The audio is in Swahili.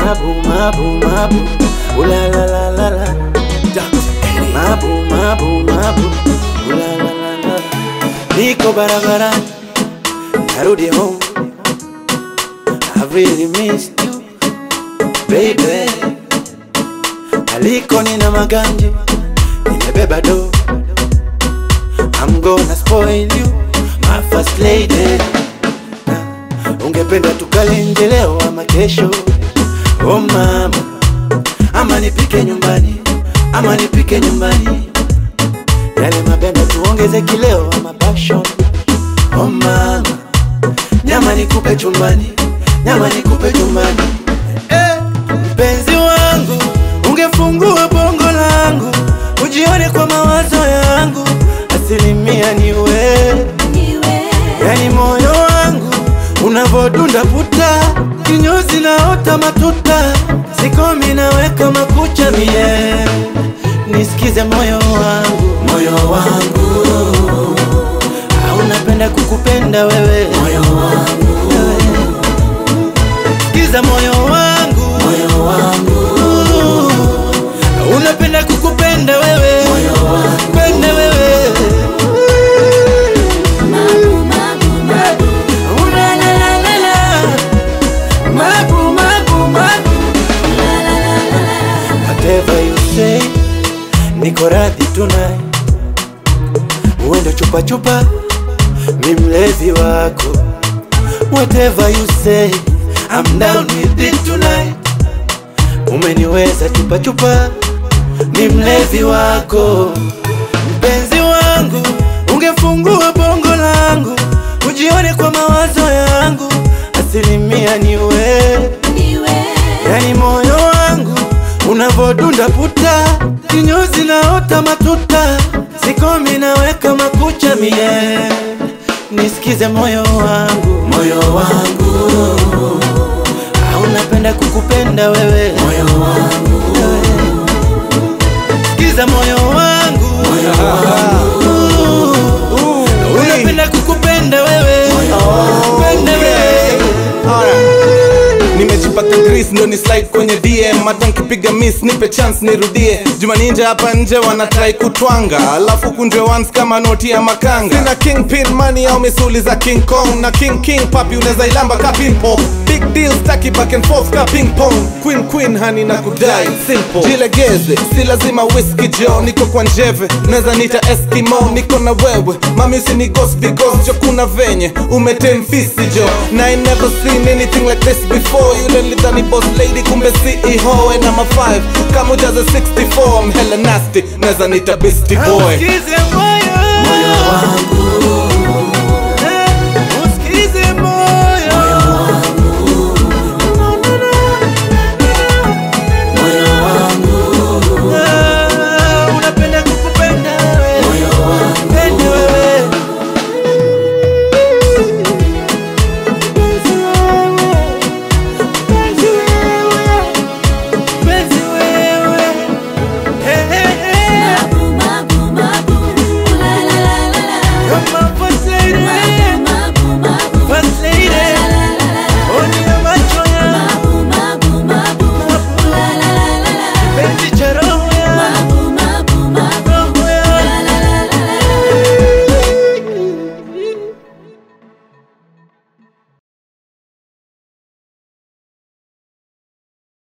Mabu, mabu, mabu, ula la la la la. Mabu, mabu, mabu, ula la la la. Niko barabara, narudi home. I really missed you, baby. Aliko nina maganje, nimebeba do. I'm gonna spoil you, my first lady. Ungependa tukale nje leo ama kesho? Oh mama, ama nipike nyumbani, ama nipike nyumbani. Yale mabenda tuongeze kileo ama passion. Oh mama, nyama nikupe chumbani, nyama nikupe chumbani. Mpenzi wangu, ungefungua bongo langu, ujione kwa mawazo yangu. Asilimia niwe, yani moyo wangu unavodunda puta, kinyozi naota matuta, sikomi naweka makucha mie. Nisikize moyo wangu, moyo wangu, unapenda kukupenda wewe, moyo wangu. Sikiza moyo wangu, moyo wangu, unapenda kukupenda wewe, moyo wangu, penda wewe. Whatever you say, niko radhi tonight. Uende chupa chupa, mimlevi wako. Whatever you say, I'm down with it tonight. Umeniweza chupa chupa, mimlevi wako. Mpenzi wangu, ungefungua bongo langu, ujione kwa mawazo yangu. Asilimia niwe, yani moyo wangu unavodunda puta, kinyozi naota matuta, sikomi naweka makucha mie. Nisikize moyo wangu, moyo wangu, unapenda kukupenda wewe, moyo wangu. Sikiza moyo wangu, moyo wangu, unapenda kukupenda wewe, moyo wangu, penda wewe. Nimejipaka grease ndo ni slide kwenye DM. Hata nkipiga miss nipe chance nirudie. Juma ninja hapa nje wanatry kutwanga, alafu kunjwe once kama noti ya makanga. Sina kingpin money au misuli za King Kong, na king papi uneza ilamba ka pimpo. Big deal staki back and forth ka ping pong. Queen honey na kudai simple. Jilegeze, si lazima whiskey jo. Niko kwa njeve, neza nita Eskimo. Niko na wewe, mami usini ghost because jo kuna venye umetemfisi jo. Na I never seen anything like this before. Yule lidhani boss lady kumbe CEO. And I'm a 5, kama ujaze 64. I'm hella nasty, neza nita beastie boy. Sikize moyo, moyo wangu,